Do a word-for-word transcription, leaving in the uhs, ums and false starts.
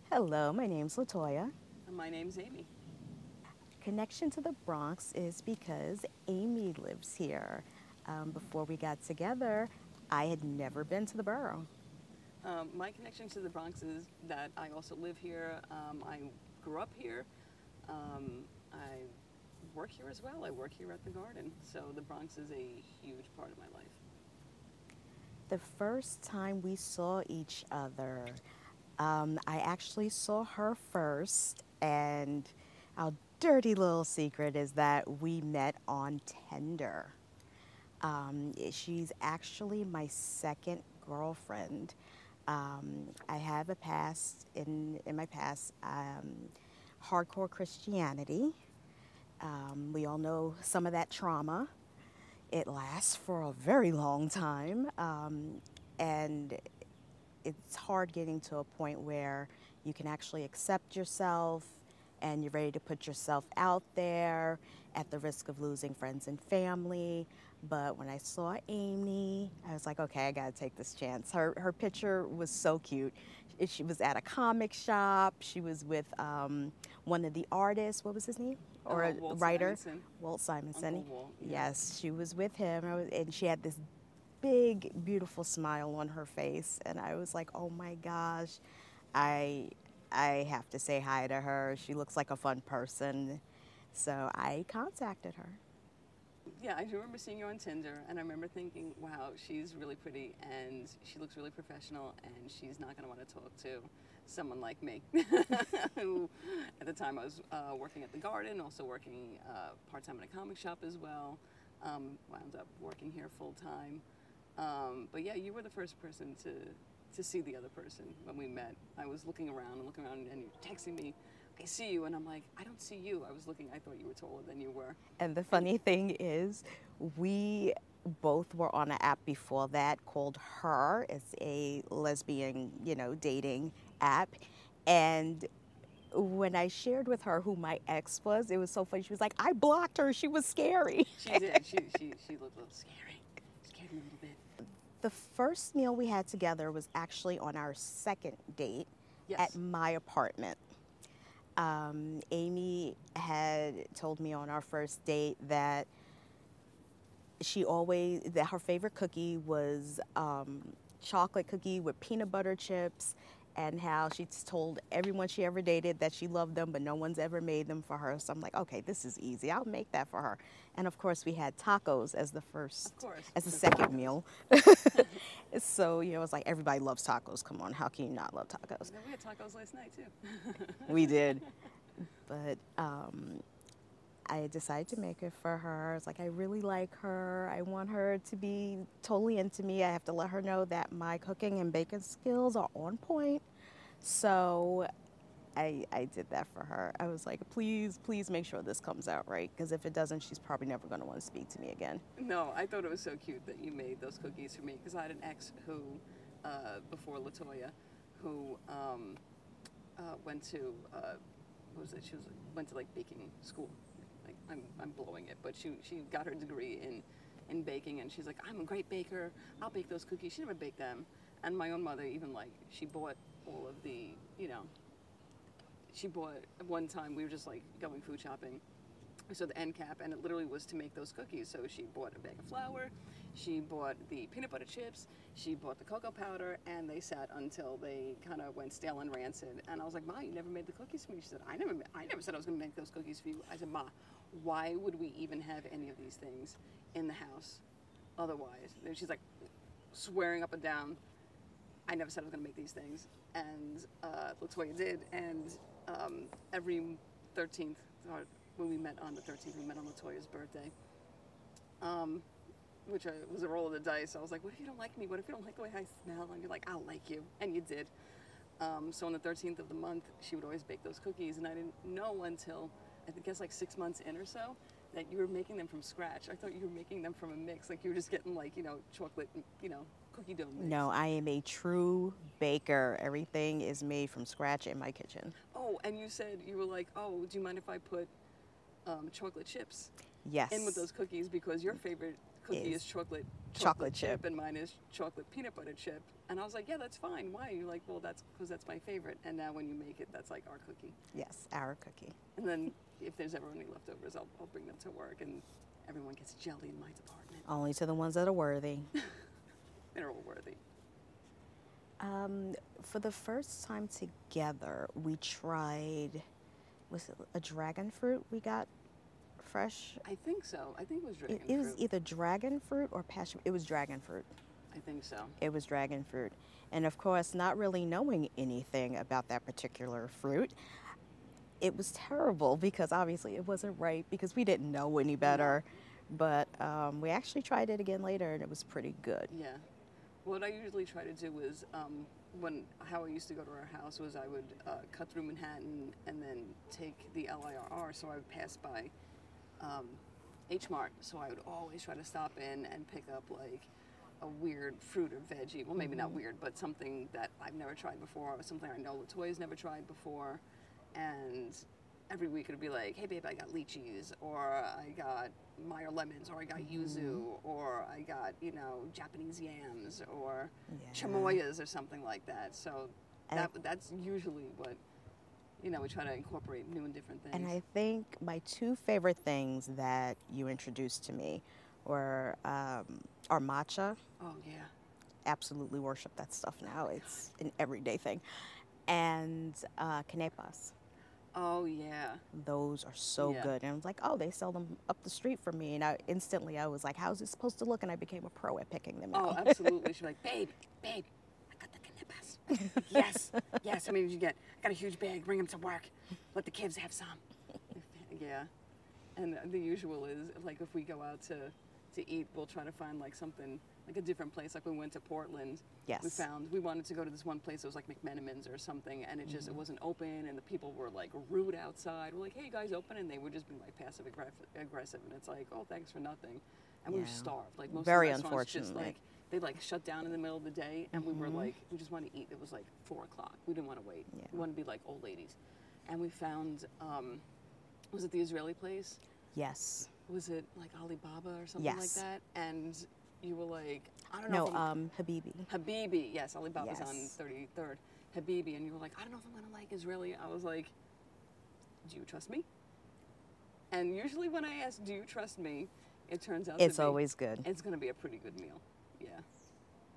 Hello, my name's Latoya. And my name's Amy. Connection to the Bronx is because Amy lives here. Um, before we got together, I had never been to the borough. Um, my connection to the Bronx is that I also live here. Um, I grew up here. Um, I work here as well. I work here at the Garden. So the Bronx is a huge part of my life. The first time we saw each other, um, I actually saw her first, and our dirty little secret is that we met on Tinder. Um, she's actually my second girlfriend. Um, I have a past in in my past, um, hardcore Christianity. Um, we all know some of that trauma. It lasts for a very long time, um, and it's hard getting to a point where you can actually accept yourself and you're ready to put yourself out there at the risk of losing friends and family. But when I saw Amy, I was like, okay, I gotta take this chance. Her her picture was so cute. She was at a comic shop. She was with um, one of the artists. What was his name? Or Uh, a Walt writer, Simonson, Walt Simonson. Uncle Walt. Yeah. Yes, she was with him, I was- and she had this big, beautiful smile on her face, and I was like, "Oh my gosh, I, I have to say hi to her. She looks like a fun person." So I contacted her. Yeah, I do remember seeing you on Tinder, and I remember thinking, wow, she's really pretty, and she looks really professional, and she's not going to want to talk to someone like me. Who, at the time, I was uh, working at the Garden, also working uh, part time in a comic shop as well. Um, wound up working here full time. Um, but yeah, you were the first person to to see the other person when we met. I was looking around and looking around, and you were texting me, "I see you," and I'm like, "I don't see you." I was looking. I thought you were taller than you were. And the And funny thing is, we both were on an app before that called Her. It's a lesbian, you know, dating app, and when I shared with her who my ex was, it was so funny. She was like, "I blocked her. She was scary." she did. She she she looked a little scary. Scared me a little bit. The first meal we had together was actually on our second date at Yes. my apartment. Um, Amy had told me on our first date that she always that her favorite cookie was um, chocolate cookie with peanut butter chips, and how she told everyone she ever dated that she loved them, but no one's ever made them for her. So I'm like, okay, this is easy. I'll make that for her. And of course, we had tacos as the Of first, course, as the because second tacos. meal. So you know, it's like everybody loves tacos. Come on, how can you not love tacos? We had tacos last night too. We did, but um, I decided to make it for her. It's like I really like her. I want her to be totally into me. I have to let her know that my cooking and baking skills are on point. So I, I did that for her. I was like, please, please make sure this comes out right, because if it doesn't, she's probably never going to want to speak to me again. No, I thought it was so cute that you made those cookies for me because I had an ex who, uh, before Latoya, who um, uh, went to uh, what was it? She was went to like baking school. Like I'm I'm blowing it, but she she got her degree in in baking, and she's like, I'm a great baker. I'll bake those cookies. She never baked them, and my own mother even like she bought all of the you know she bought one time we were just like going food shopping. So the end cap, and it literally was to make those cookies. So she bought a bag of flour, she bought the peanut butter chips, she bought the cocoa powder, and they sat until they kind of went stale and rancid. And I was like, Ma, you never made the cookies for me. She said, I never, I never said I was going to make those cookies for you. I said, Ma, why would we even have any of these things in the house otherwise? And she's like swearing up and down, I never said I was going to make these things. And uh, Latoya did, and um, every thirteenth, when we met on the thirteenth, we met on Latoya's birthday, um, which uh, was a roll of the dice. I was like, what if you don't like me? What if you don't like the way I smell? And you're like, I'll like you. And you did. Um, so on the thirteenth of the month, she would always bake those cookies. And I didn't know until, I think guess like six months in or so, that you were making them from scratch. I thought you were making them from a mix. Like you were just getting like, you know, chocolate, you know, cookie dough mix. No, I am a true baker. Everything is made from scratch in my kitchen. Oh, and you said, you were like, oh, do you mind if I put um, chocolate chips in with Yes. those cookies because your favorite cookie is is chocolate chocolate chip. and mine is chocolate peanut butter chip. And I was like, yeah, that's fine. Why? You're like, well, that's because that's my favorite. And now when you make it, that's like our cookie. Yes, our cookie. And then if there's ever any leftovers, I'll, I'll bring them to work, and everyone gets jelly in my department. Only to the ones that are worthy. They're all worthy. Um, for the first time together, we tried, was it a dragon fruit we got fresh? I think so. I think it was dragon It, it was fruit. either dragon fruit or passion. It was dragon fruit. I think so. It was dragon fruit. And of course, not really knowing anything about that particular fruit, it was terrible because obviously it wasn't right because we didn't know any better. But um, we actually tried it again later and it was pretty good. Yeah. What I usually try to do is, um, when how I used to go to our house was I would uh, cut through Manhattan and then take the L I R R, so I would pass by um, H Mart. So I would always try to stop in and pick up like a weird fruit or veggie. Well, maybe not weird, but something that I've never tried before, or something I know Latoya's never tried before. And every week it would be like, hey babe, I got lychees, or I got Meyer lemons, or I got yuzu, or I got, you know, Japanese yams, or Yeah. chamoyas, or something like that. So And- that that's usually what, you know, we try to incorporate new and different things. And I think my two favorite things that you introduced to me were um, our matcha. oh yeah, Absolutely worship that stuff now. It's an everyday thing. And uh, canepas. oh yeah, Those are so Yeah. good. And I was like, oh, they sell them up the street from me. And I instantly, I was like, how's it supposed to look? And I became a pro at picking them oh out. absolutely. She's like, babe, babe, I got the canepas. yes, yes. How many did you get? I got a huge bag. Bring them to work. Let the kids have some. Yeah, and the usual is like if we go out to to eat, we'll try to find like something like a different place. Like when we went to Portland, Yes. we found we wanted to go to this one place that was like McMenamins or something, and it just it wasn't open, and the people were like rude outside. We're like, hey, you guys open, and they would just be like passive aggr- aggressive, and it's like, oh, thanks for nothing, and we were Yeah. starved. Like most Very of the restaurants just unfortunately. like they like shut down in the middle of the day, and we were like, we just wanted to eat. It was like four o'clock. We didn't want to wait. Yeah. We wanted to be like old ladies, and we found. Um, was it the Israeli place? Yes. Was it like Alibaba or something Yes. like that? And you were like, I don't know. No, if I'm, um, Habibi. Habibi, yes, Alibaba's on Yes. thirty-third. Habibi, and you were like, I don't know if I'm gonna like Israeli. I was like, do you trust me? And usually when I ask, do you trust me, it turns out It's to be, always good. it's gonna be a pretty good meal. Yeah.